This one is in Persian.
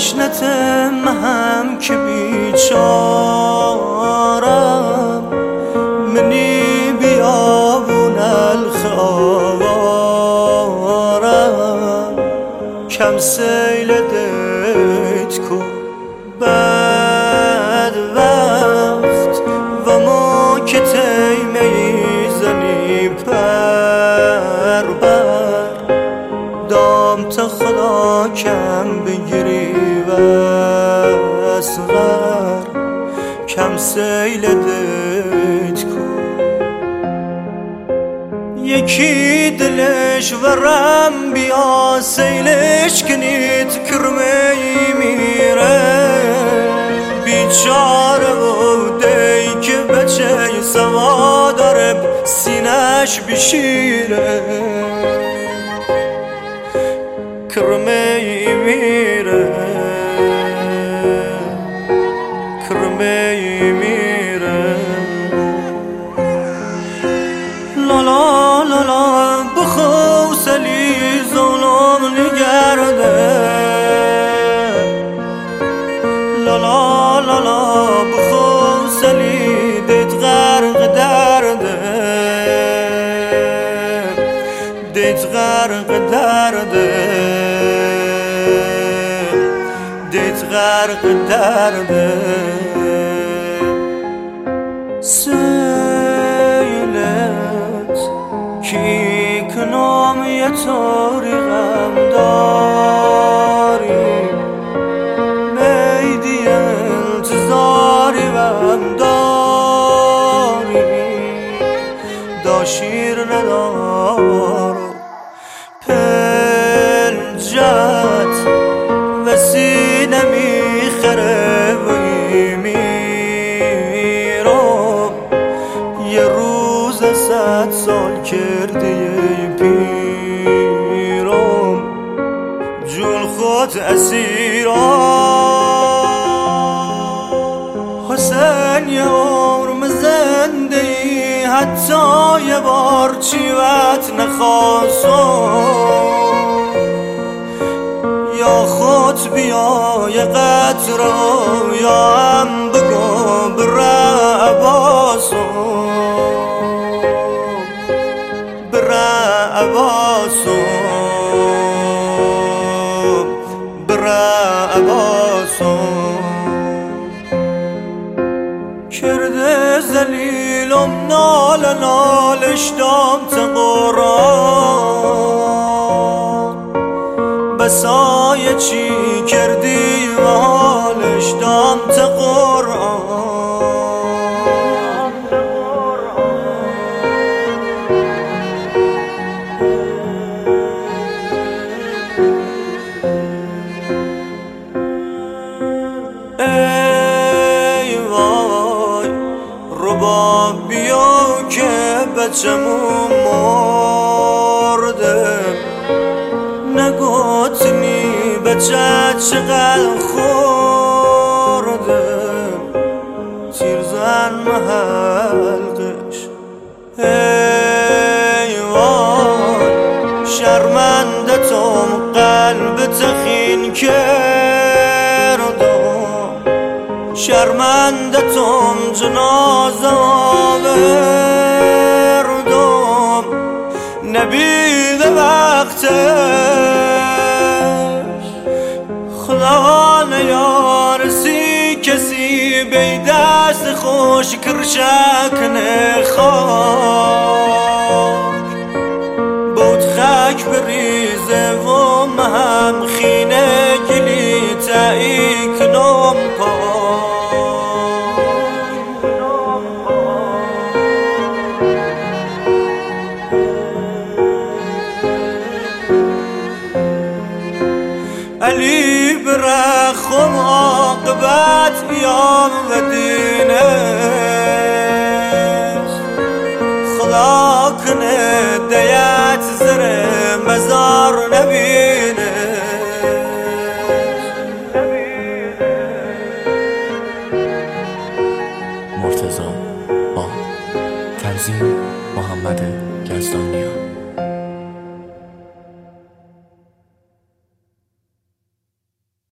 تشنتم هم که بیچارم منی بیابون الخوارم کم سیل دیت کو بد وقت و ما که تیمه زنی پر بر دام تا خدا کم بگیری و اصغر کم سیل دیت کو یکی دلش ورم بیا سیلش کنید کرمه میره بیچاره بوده که بچه سوا داره سینش بشیره کرمه میره کرمه میره لالا لالا بخوصلی ظلم نگرده لالا لالا بخوصلی دیت غرق درده دیت غرق درده دیت غرق درده سیلت کی کنام یه طوری غم داری میدی انتظاری غم داری داشیر ندارو پنجت و سینه میخره و میرم یه روز 100 سال کرده پیرم جون خود اسیرم حسین یه عمر زنده ای حتی یه بار چیوت نخواستم یا خود بیا یه قطره یا هم بگو بره عباسو بره عباسو بره عباسو کرده زلیلم نال نالش دام تا قرآن بسای چی کردی و حالش دام تا قرآن ای وای رباب بیا که بچمون مرده نگوتنی بچه چقدر خورده تیرزن محلقش ای وای شرمنده توم قلب تخین کردم شرمنده توم جنازه آوردم نبیده وقتش خدا نیارسی کسی بی دست خوش کرشک نخواد بود خک بریزه و مهم خینه گلی تایی کنم علی برخم عاقبت یام و دینش خدا کنه دیت زره مزار نبینه مرتضی با تنظیم محمد یزدانیان.